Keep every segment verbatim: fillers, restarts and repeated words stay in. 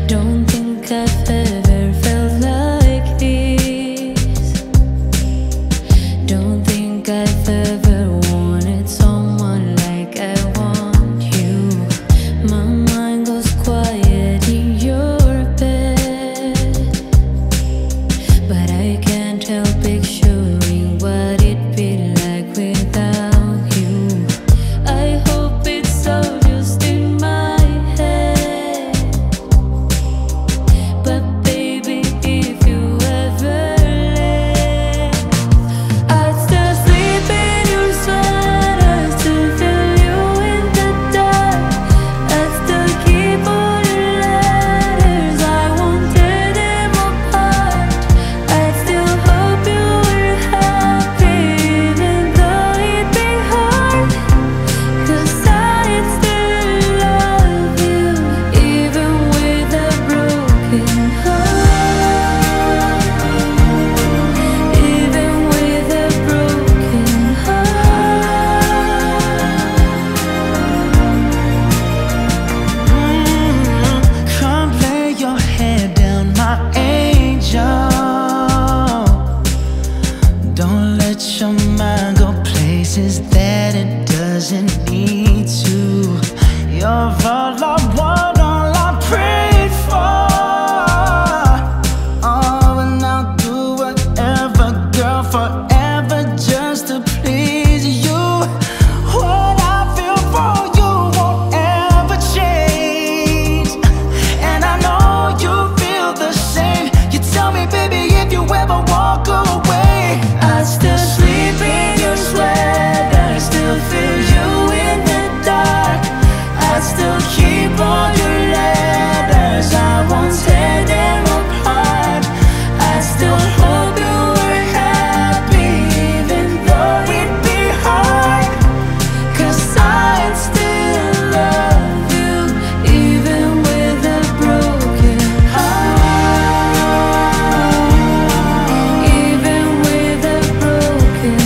Don't think I've ever felt like this. Don't think I've ever wanted someone like I want you. My mind goes quiet in your bed, but I can't help picturing what it'd be like without you. I hope it's all just in my head, but baby, if you ever left, I'd still sleep in your sweat, I'd still feel you in the dark, I'd still keep all your letters, I won't tear them apart. I'd still hope you were happy, even though it'd be hard, 'cause I'd still love you, even with a broken heart, even with a broken heart. Come lay your head down, my angel. Don't let your mind go places that it doesn't need to. You're all I want, all I prayed for. Oh, and I'll do whatever, girl, forever just to please you. What I feel for you won't ever change, and I know you feel the same. You tell me, baby, if you ever walk away, I'd still sleep in your sweat, I'd still feel you in the dark, I'd still keep all your letters, I won't tear them apart. I'd still hope you were happy, even though it'd be hard, 'cause I'd still love you, even with a broken heart, even with a broken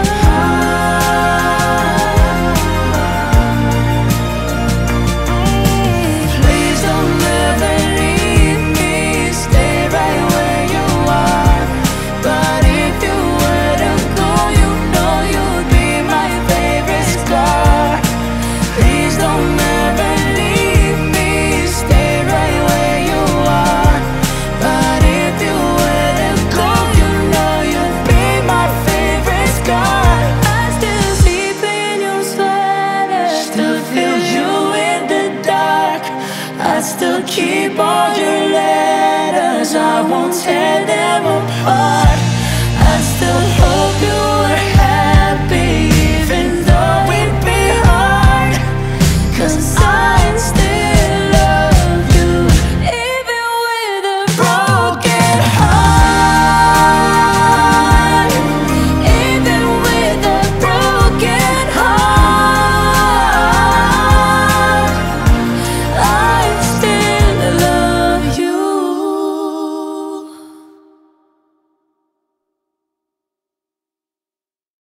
heart. Please don't ever leave me, stay right where you are. But if you were to go, you know you'd be my favorite scar. Please don't ever leave me, stay right where you are. But if you were to go, you know you'd be my favorite scar. I still sleep in your sweater, still feel you in the dark, I still keep all your letters, I won't tear them apart. I still hope